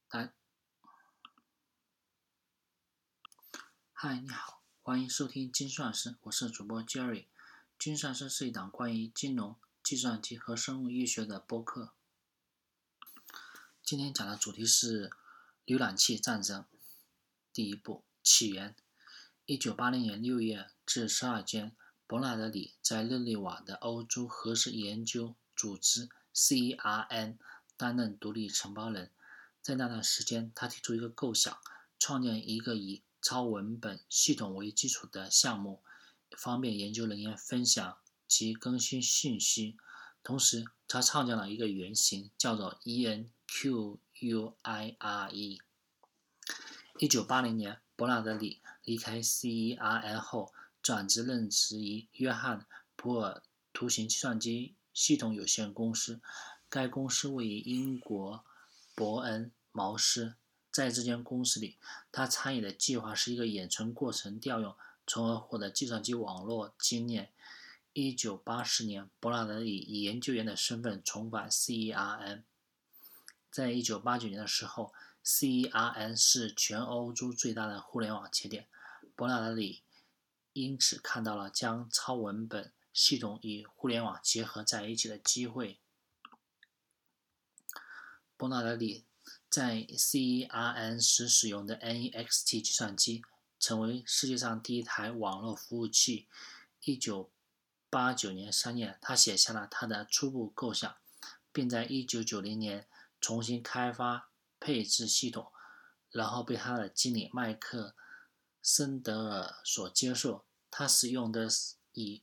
大嗨，你好，欢迎收听精算师，我是主播 Jerry。精算师是一档关于金融、计算机和生物医学的播客。今天讲的主题是浏览器战争。第一步，起源。1980年6月至12间，伯纳德·里在日内瓦的欧洲核实研究组织 CERN 担任独立承包人。在那段时间，他提出一个构想，创建一个以超文本系统为基础的项目，方便研究人员分享及更新信息。同时，他创建了一个原型，叫做 ENQUIRE。1980年，伯纳德·里离开 CERN 后，转职任职于约翰·普尔图形计算机系统有限公司。该公司位于英国伯恩茅斯。在这间公司里，他参与的计划是一个远程过程调用，从而获得计算机网络经验。1980年，伯纳德以研究员的身份重返 CERN。在1989年的时候，CERN 是全欧洲最大的互联网节点。伯纳德·里因此看到了将超文本系统与互联网结合在一起的机会。伯纳德·里在 CERN 时使用的 NEXT 计算机成为世界上第一台网络服务器。1989年3月，他写下了他的初步构想，并在1990年重新开发配置系统，然后被他的经理麦克森德尔所接受。他使用的以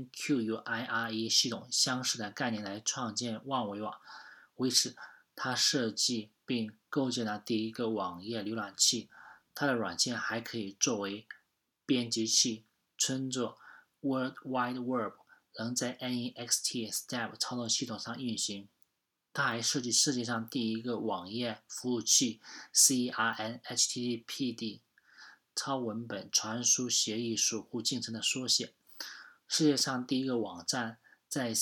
ENQUIRE 系统相似的概念来创建万维网。为此，他设计并构建了第一个网页浏览器。它的软件还可以作为编辑器，称作 World Wide Web， 能在 NEXT Step 操作系统上运行。他还设计世界上第一个网页服务器 CERN HTTPD 超文本传输协议守护进程的缩写。世界上第一个网站在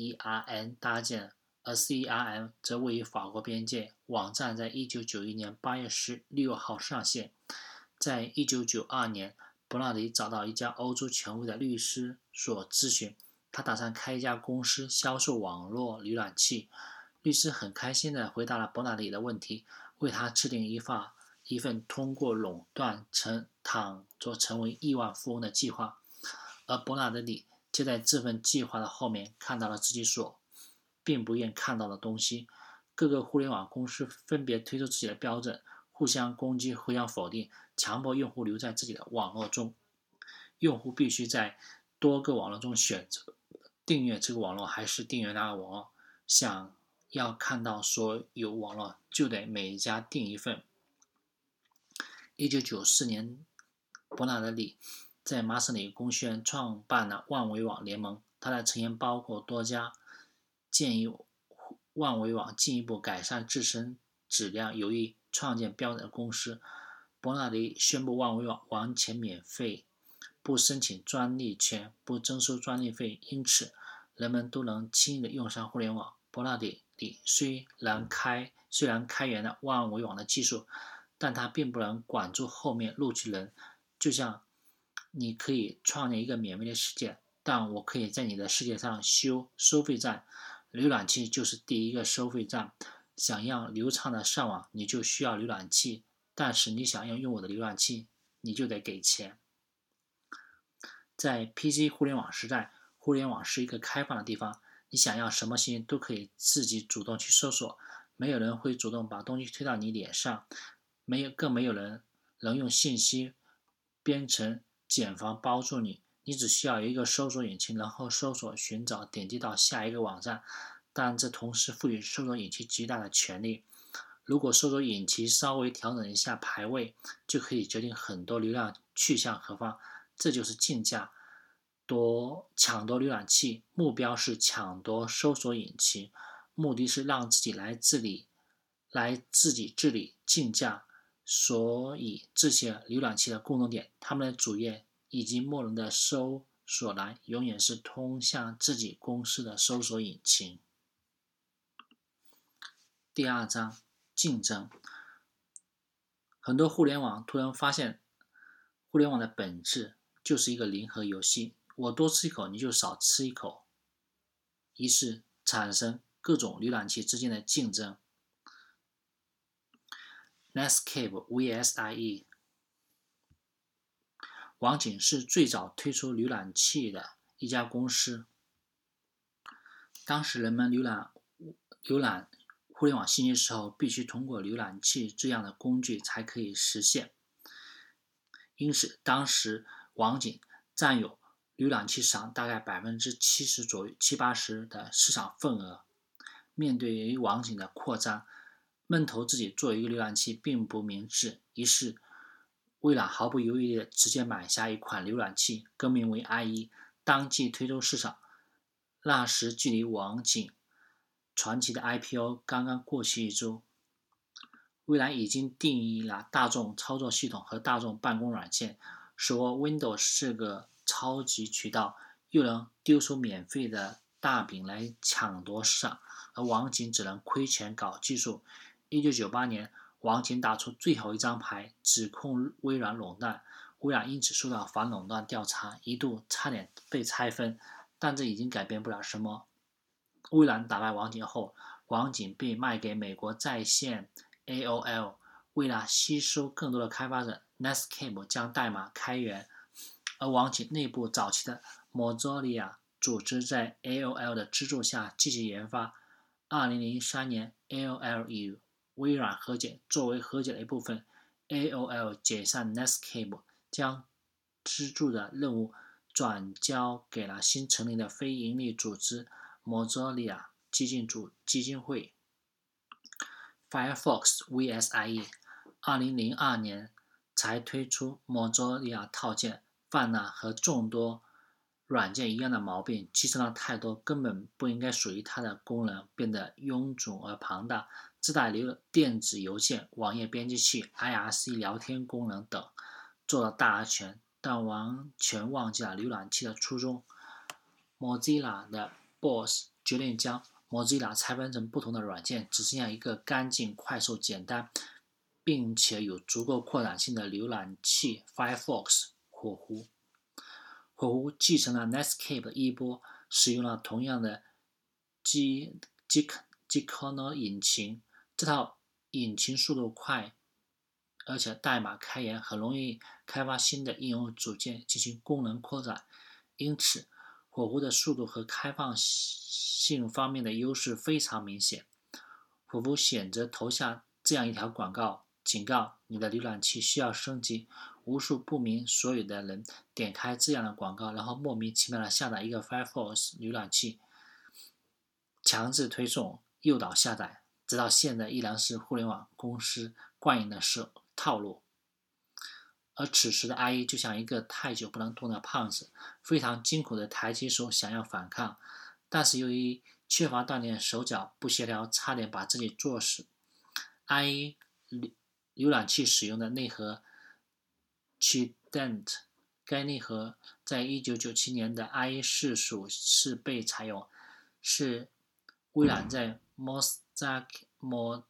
CERN 搭建，而 CERN 则位于法国边界。网站在1991年8月16号上线。在1992年，伯纳德·找到一家欧洲权威的律师所咨询，他打算开一家公司销售网络浏览器。律师很开心地回答了伯纳德·里的问题，为他制定一份通过垄断躺着成为亿万富翁的计划。而伯纳德·里就在这份计划的后面看到了自己所并不愿看到的东西。各个互联网公司分别推出自己的标准，互相攻击，互相否定，强迫用户留在自己的网络中。用户必须在多个网络中选择订阅这个网络还是订阅那个网络。想要看到所有网络，就得每一家订一份。1994年，伯纳德·里在麻省理工学院创办了万维网联盟，它的成员包括多家建议万维网进一步改善自身质量有意创建标准的公司。伯纳德·里宣布万维网完全免费，不申请专利权，不征收专利费，因此人们都能轻易地用上互联网。伯纳德·里虽然开源了万维网的技术，但他并不能管住后面录取人。就像你可以创建一个免费的世界，但我可以在你的世界上修收费站。浏览器就是第一个收费站。想要流畅的上网，你就需要浏览器，但是你想要用我的浏览器，你就得给钱。在 PC 互联网时代，互联网是一个开放的地方，你想要什么信息都可以自己主动去搜索，没有人会主动把东西推到你脸上，更没有人能用信息编程茧房包住你。你只需要有一个搜索引擎，然后搜索、寻找、点击到下一个网站。但这同时赋予搜索引擎极大的权利。如果搜索引擎稍微调整一下排位，就可以决定很多流量去向何方。这就是竞价，抢夺浏览器，目标是抢夺搜索引擎，目的是让自己自己治理竞价。所以这些浏览器的共同点，它们的主页以及默认的搜索栏永远是通向自己公司的搜索引擎。第二章，竞争。 很多互联网突然发现，互联网的本质就是一个零和游戏，我多吃一口你就少吃一口，于是产生各种浏览器之间的竞争。Netscape vs IE， 网景是最早推出浏览器的一家公司。当时人们浏览互联网信息时候，必须通过浏览器这样的工具才可以实现。因此，当时网景占有浏览器市场大概70%左右、70-80%的市场份额。面对于网景的扩张，闷头自己做一个浏览器并不明智，于是微软毫不犹豫地直接买下一款浏览器，更名为 IE， 当即推出市场。那时距离网景传奇的 IPO 刚刚过去1周，微软已经定义了大众操作系统和大众办公软件，说 Windows 是个超级渠道，又能丢出免费的大饼来抢夺市场，而网景只能亏钱搞技术。1998年，网景打出最后一张牌，指控微软垄断，微软因此受到反垄断调查，一度差点被拆分，但这已经改变不了什么。微软打败网景后，网景被卖给美国在线 AOL， 为了吸收更多的开发者， Netscape 将代码开源，而网景内部早期的 Mozilla 组织在 AOL 的资助下继续研发。2003年 AOL 与微软和解，作为和解的一部分， AOL 解散 Netscape， 将资助的任务转交给了新成立的非营利组织 Mozilla 基金会。 Firefox vs IE， 2002年才推出 Mozilla 套件，犯了和众多软件一样的毛病，集成了太多根本不应该属于它的功能，变得臃肿而庞大，自带电子邮件、网页编辑器、IRC 聊天功能等，做了大而全，但完全忘记了浏览器的初衷。Mozilla 的 Boss 决定将 Mozilla 拆分成不同的软件，只剩下一个干净、快速、简单，并且有足够扩展性的浏览器 Firefox 火狐。火狐继承了 Netscape 的衣钵，使用了同样的 Gkernel 引擎，这套引擎速度快，而且代码开源，很容易开发新的应用组件进行功能扩展，因此火狐的速度和开放性方面的优势非常明显。火狐选择投下这样一条广告，警告你的浏览器需要升级。无数不明所以的人点开这样的广告，然后莫名其妙的下载一个 Firefox 浏览器，强制推送，诱导下载，直到现在依然是互联网公司惯用的套路。而此时的 IE 就像一个太久不能动的胖子，非常艰苦的抬起手想要反抗，但是由于缺乏锻炼，手脚不协调，差点把自己作死。IE 浏览器使用的内核 Trident， 该内核在1997年的 IE 4属是被采用，是微软在 Mozilla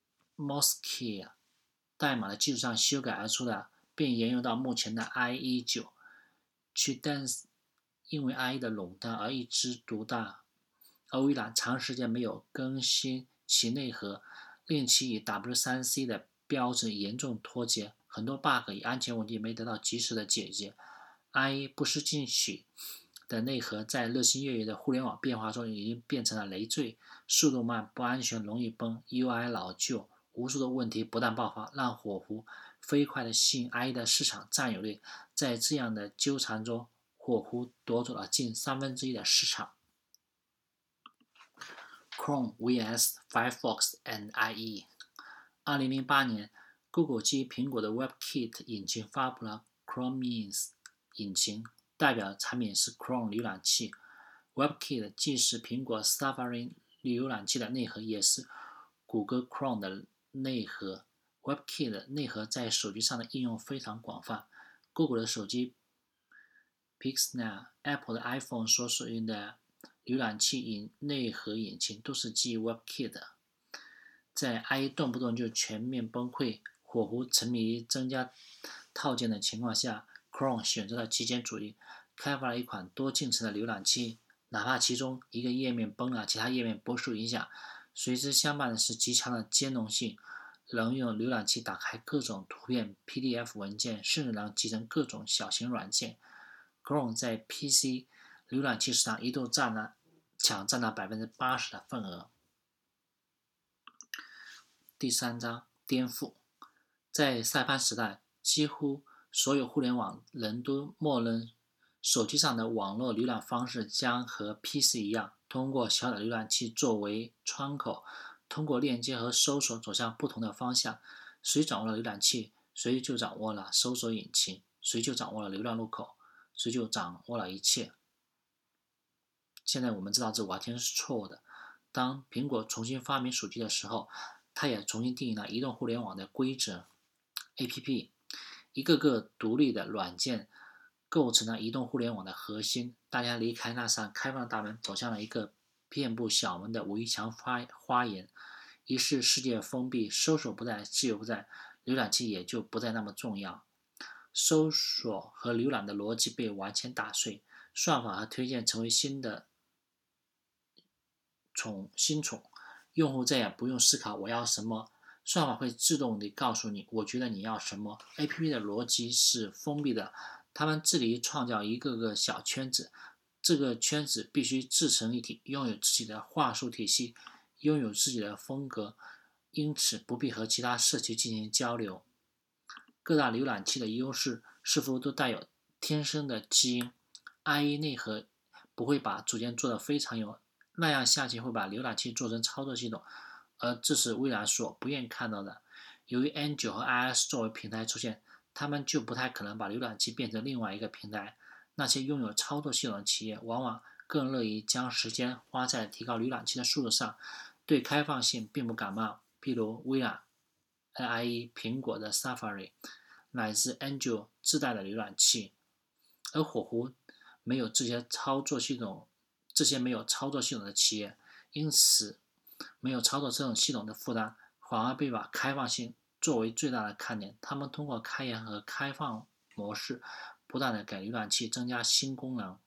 代码的基础上修改而出的，并沿用到目前的 IE 9。Trident 因为 IE 的垄断而一枝独大，而微软长时间没有更新其内核，令其与 W3C 的标准严重脱节，很多 bug 与安全问题没得到及时的解决。IE 不思进取的内核在日新月异的互联网变化中已经变成了累赘，速度慢、不安全、容易崩、UI 老旧，无数的问题不断爆发，让火狐飞快地吸引 IE 的市场占有率。在这样的纠缠中，火狐夺走了近1/3的市场。Chrome vs Firefox and IE。 2008年 Google 基于苹果的 WebKit 引擎发布了 Chromium 引擎，代表产品是 Chrome 浏览器。 WebKit 既是苹果 Safari 浏览器的内核，也是谷歌 Chrome 的内核。 WebKit 的内核在手机上的应用非常广泛， Google 的手机 Pixel、 Apple 的 iPhone 所使用的浏览器内核引擎都是基于 WebKit 的。在 IE 动不动就全面崩溃， 火狐沉迷于增加套件的情况下 ，Chrome 选择了极简主义，开发了一款多进程的浏览器，哪怕其中一个页面崩了，其他页面不受影响。随之相伴的是极强的兼容性，能用浏览器打开各种图片、PDF 文件，甚至能集成各种小型软件。Chrome 在 PC 浏览器市场一度占了80%的份额。第3章颠覆。在塞班时代，几乎所有互联网人都默认手机上的网络浏览方式将和 PC 一样，通过小的浏览器作为窗口，通过链接和搜索走向不同的方向。谁掌握了浏览器，谁就掌握了搜索引擎，谁就掌握了流量入口，谁就掌握了一切。现在我们知道这完全是错误的。当苹果重新发明手机的时候，它也重新定义了移动互联网的规则。APP 一个个独立的软件构成了移动互联网的核心。大家离开那扇开放的大门，走向了一个遍布小门的围墙花园。于是世界封闭，搜索不在，自由不在，浏览器也就不再那么重要。搜索和浏览的逻辑被完全打碎，算法和推荐成为新宠，用户再也不用思考我要什么，算法会自动地告诉你我觉得你要什么。 APP 的逻辑是封闭的，他们致力于创造一个个小圈子，这个圈子必须自成一体，拥有自己的话术体系，拥有自己的风格，因此不必和其他社区进行交流。各大浏览器的优势似乎都带有天生的基因， IE 内核不会把组件做得非常有，那样下去会把浏览器做成操作系统，而这是微软所不愿看到的。由于 N9 和 iOS 作为平台出现，他们就不太可能把浏览器变成另外一个平台。那些拥有操作系统的企业往往更乐意将时间花在提高浏览器的速度上，对开放性并不感冒，譬如微软 IE、苹果的 Safari 乃至 N9 自带的浏览器。而火狐没有这些没有操作系统的企业，因此没有操作这种系统的负担，反而被把开放性作为最大的看点。他们通过开源和开放模式不断地给浏览器增加新功能。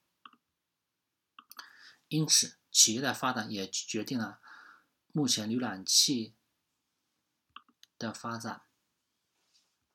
因此企业的发展也决定了目前浏览器的发展。